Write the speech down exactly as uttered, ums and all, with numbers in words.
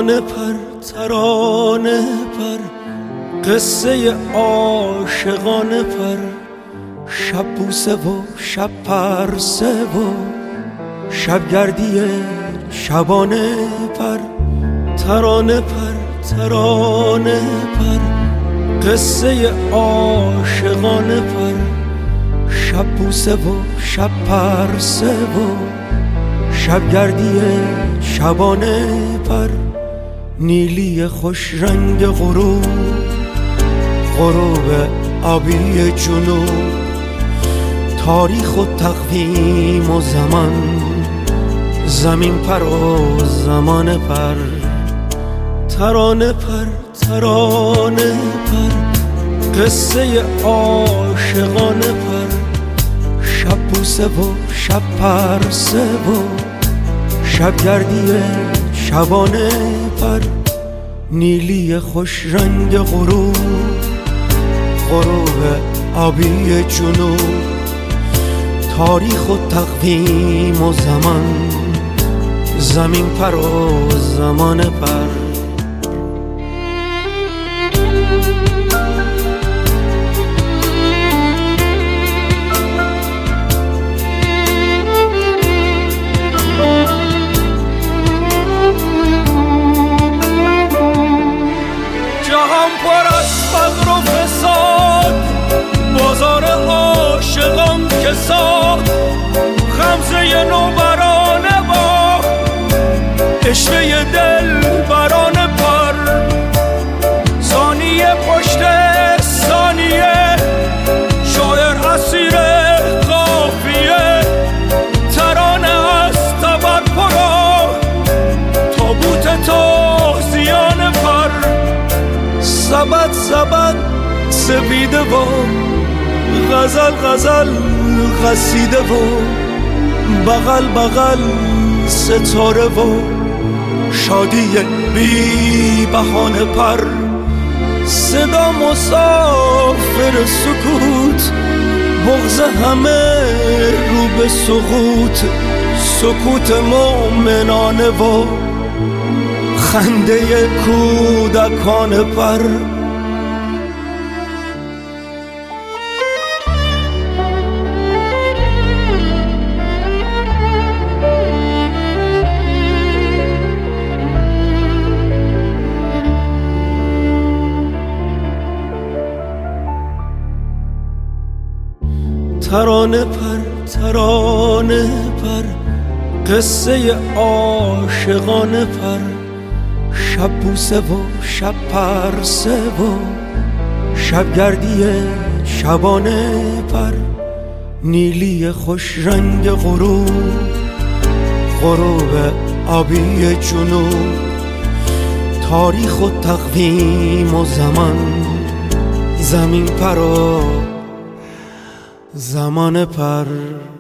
ترانه پر ترانه پر، قصه عاشقانه پر، شب بوسه و شب پرسه و شبگردی شبانه پر. ترانه پر ترانه پر، قصه عاشقانه پر، شب بوسه و شب پرسه و شبگردی شبانه پر. نیلی خوش رنگ غروب، غروب آبی جنوب، تاریخ و تقویم و زمان، زمین پر و زمان پر. ترانه پر ترانه پر، قصه عاشقانه پر، شب بوسه و شب پرسه و شبگردی شبانه پر. نیلی خوش رنگ غروب، غروب آبی جنوب، تاریخ و تقویم و زمان، زمین پر و زمان پر. جهان پر از فقر و فساد، بازار عاشقان کساد، غمزه نوبرانه با عشقه دل برانه پر. ثانیه پشت ثانیه، شاعر اسیر قافیه، ترانه از تبر پرا، تابوت تازیانه پر. سبد سبد سپیده و غزل غزل قصیده و بغل بغل ستاره و شادی بی بهانه پر. صدا مسافر سکوت، بغض همه رو به سقوط، سکوت مومنانه و خنده کودکانه پر. ترانه پر ترانه پر، قصه عاشقانه پر، شب بوسه و شب پرسه و شبگردی شبانه پر. نیلی خوش رنگ غروب، غروب آبی جنوب، تاریخ و تقویم و زمان، زمین پر و زمان پر.